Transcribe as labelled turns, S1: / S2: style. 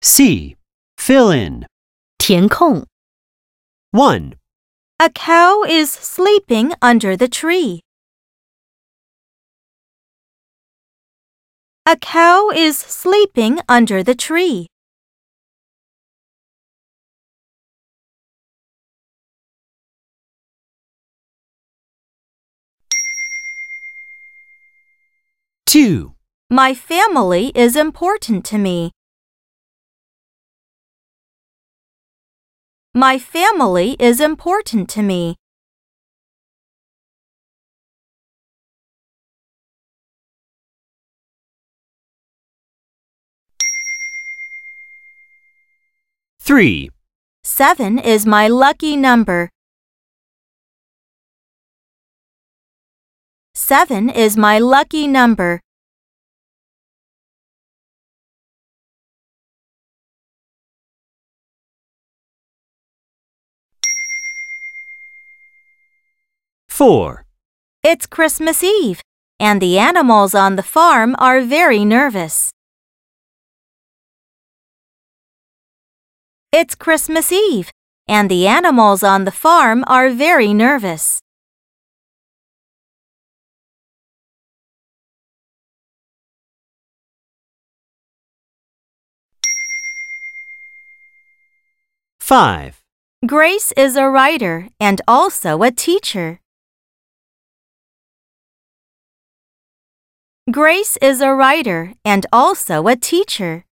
S1: C. Fill in.
S2: 填空
S1: 1,
S3: A cow is sleeping under the tree. A cow is sleeping under the tree.
S1: 2,
S3: My family is important to me. My family is important to me.
S1: 3,
S3: 7 is my lucky number. 7 is my lucky number.
S1: 4,
S3: It's Christmas Eve, and the animals on the farm are very nervous. It's Christmas Eve, and the animals on the farm are very nervous.
S1: 5,
S3: Grace is a writer and also a teacher. Grace is a writer and also a teacher.